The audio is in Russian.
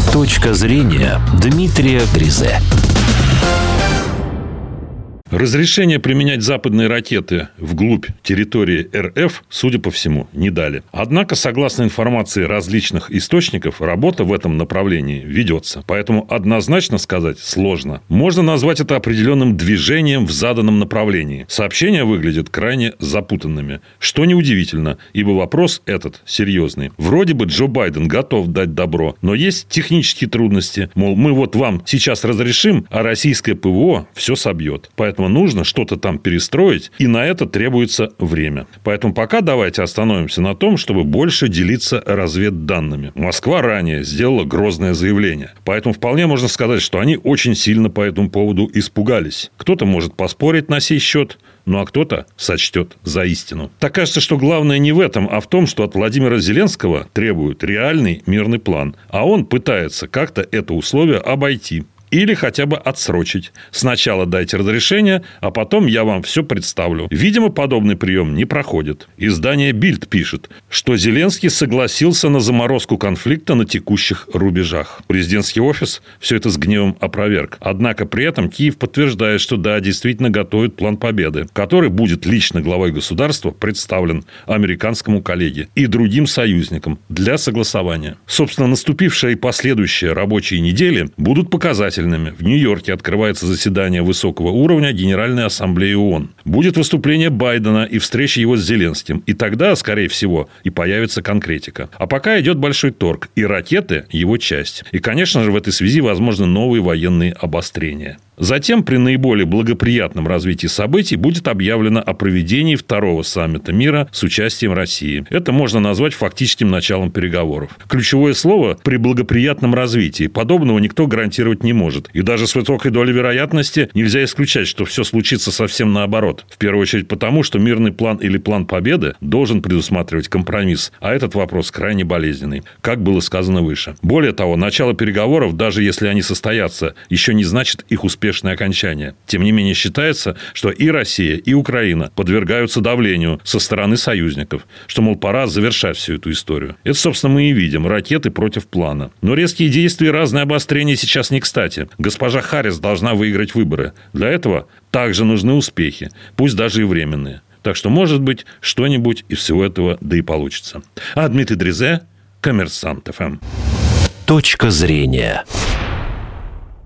Точка зрения Дмитрия Дрезе. Разрешение применять западные ракеты вглубь территории РФ, судя по всему, не дали. Однако, согласно информации различных источников, работа в этом направлении ведется. Поэтому однозначно сказать сложно. Можно назвать это определенным движением в заданном направлении. Сообщения выглядят крайне запутанными. Что неудивительно, ибо вопрос этот серьезный. Вроде бы Джо Байден готов дать добро, но есть технические трудности. Мол, мы вот вам сейчас разрешим, а российское ПВО все собьет. Поэтому нужно что-то там перестроить, и на это требуется время. Поэтому пока давайте остановимся на том, чтобы больше делиться разведданными. Москва ранее сделала грозное заявление. Поэтому вполне можно сказать, что они очень сильно по этому поводу испугались. Кто-то может поспорить на сей счет, ну а кто-то сочтет за истину. Так кажется, что главное не в этом, а в том, что от Владимира Зеленского требуют реальный мирный план. А он пытается как-то это условие обойти. Или хотя бы отсрочить. Сначала дайте разрешение, а потом я вам все представлю. Видимо, подобный прием не проходит. Издание «Бильд» пишет, что Зеленский согласился на заморозку конфликта на текущих рубежах. Президентский офис все это с гневом опроверг. Однако при этом Киев подтверждает, что да, действительно готовит план победы, который будет лично главой государства представлен американскому коллеге и другим союзникам для согласования. Собственно, наступившие и последующие рабочие недели будут показательными. В Нью-Йорке открывается заседание высокого уровня Генеральной Ассамблеи ООН. Будет выступление Байдена и встреча его с Зеленским. И тогда, скорее всего, и появится конкретика. А пока идет большой торг. И ракеты – его часть. И, конечно же, в этой связи возможны новые военные обострения. Затем, при наиболее благоприятном развитии событий, будет объявлено о проведении второго саммита мира с участием России. Это можно назвать фактическим началом переговоров. Ключевое слово «при благоприятном развитии». Подобного никто гарантировать не может. И даже с высокой долей вероятности нельзя исключать, что все случится совсем наоборот. В первую очередь потому, что мирный план или план победы должен предусматривать компромисс. А этот вопрос крайне болезненный, как было сказано выше. Более того, начало переговоров, даже если они состоятся, еще не значит их успешное окончание. Тем не менее, считается, что и Россия, и Украина подвергаются давлению со стороны союзников, что, мол, пора завершать всю эту историю. Это, собственно, мы и видим. Ракеты против плана. Но резкие действия и разные обострения сейчас не кстати. Госпожа Харрис должна выиграть выборы. Для этого также нужны успехи, пусть даже и временные. Так что, может быть, что-нибудь из всего этого да и получится. А Дмитрий Дрезе, Коммерсант ФМ. Точка зрения.